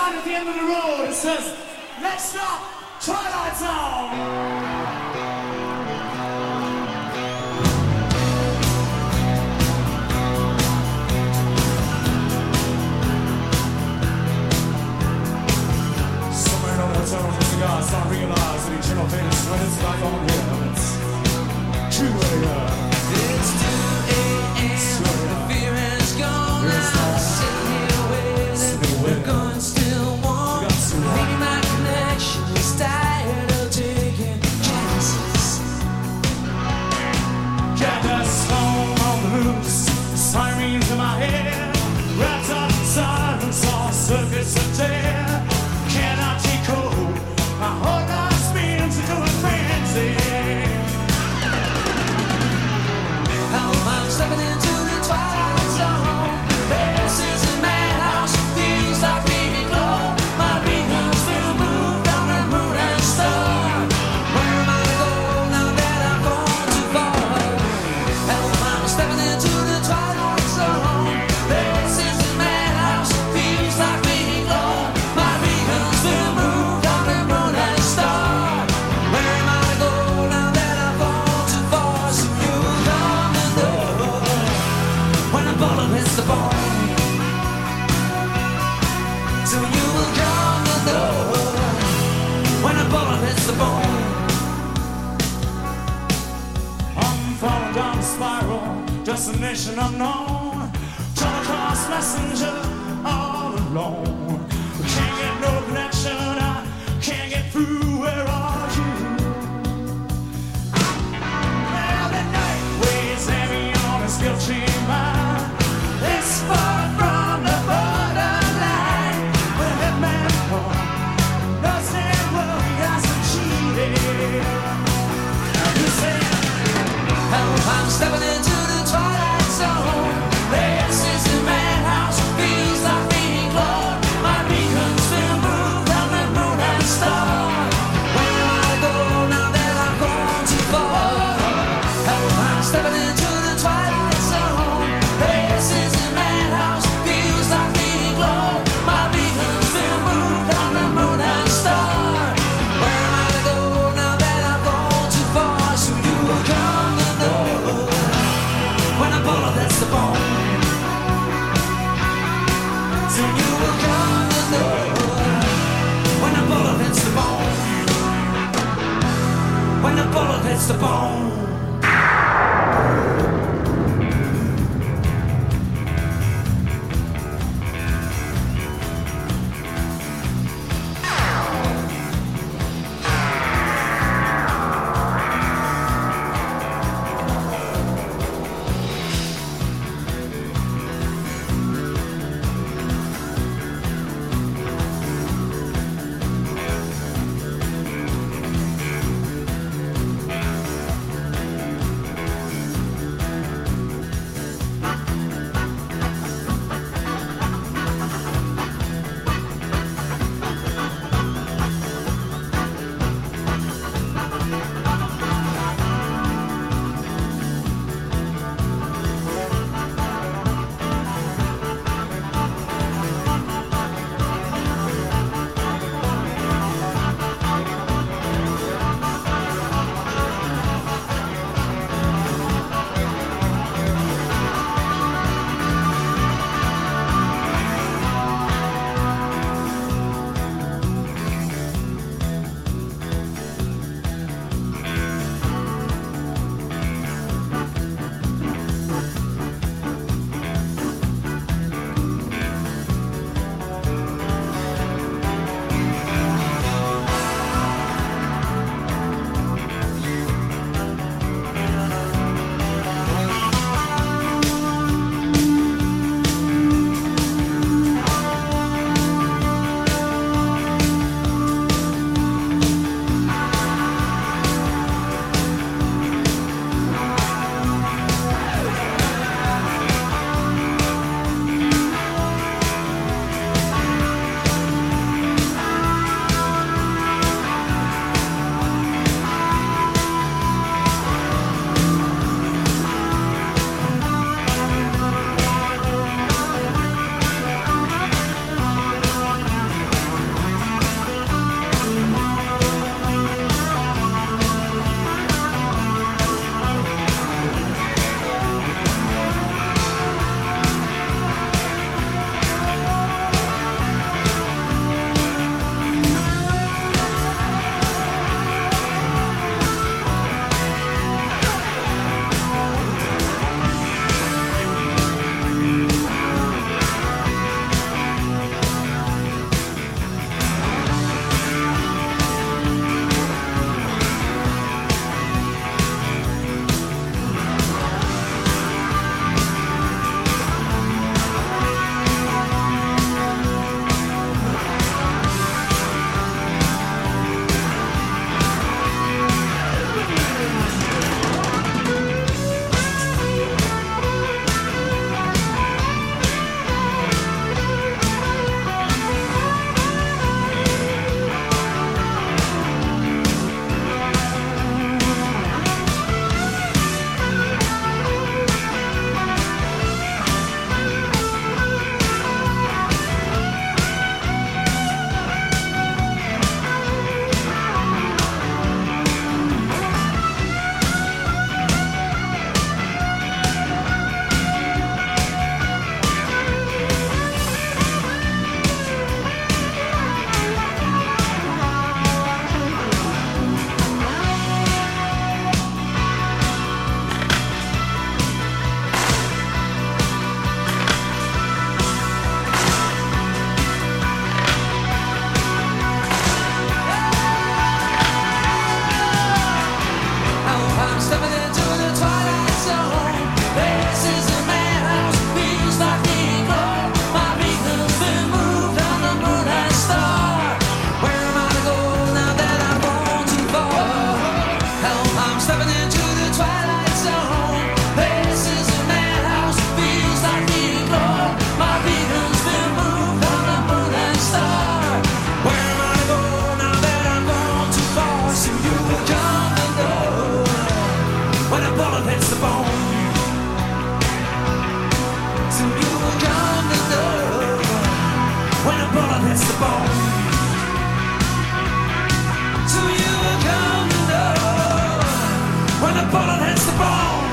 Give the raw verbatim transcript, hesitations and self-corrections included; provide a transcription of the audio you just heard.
sign at the end of the road. It says, next stop, Twilight Zone. I start realizing each other face when it's like on here. It's two a.m. It's two a.m. The fear has gone. I'm sitting here waiting. We're going still warm. Maybe my connection is tired of taking chances. Got that storm on the loose, sirens in my head, wrapped up in silence, all circuits of death. Cannot take hold. My whole life spins into a frenzy. I'm stepping into the twilight zone. This is a madhouse, feels like being glow. My beacons still move down the moon and star. Where am I to go now that I've gone too far? I'm stepping into the twilight zone. This is a madhouse, feels like being glow. My beacons still move down the moon and star. Where am I to go now that I've gone too far? So you come and know when a bullet hits the bone. So you will come and know when a bullet hits the bone. I'm falling down the spiral, destination unknown. Double cross messenger, all alone. Can't get no connection, I can't get through. Where are you? Well, the night weighs heavy on his guilty mind. It's far from the borderline. When a hitman comes, knows damn well he has been cheated. You say, I'm stepping into the twilight zone. This is the madhouse, feels like being glowed. My beacons still move down the moon and star. Where am I to go now that I've gone too far? I'm stepping into the twilight zone. This is the madhouse, feels like being glowed. My beacons still move down the moon and star. Where am I to go now that I've gone too far? So you will come to know when a bullet hits the bone. So you will come to know when a bullet hits the bone. When a bullet hits the bone. when a bullet hits the bone. So you will come to know when a bullet hits the bone.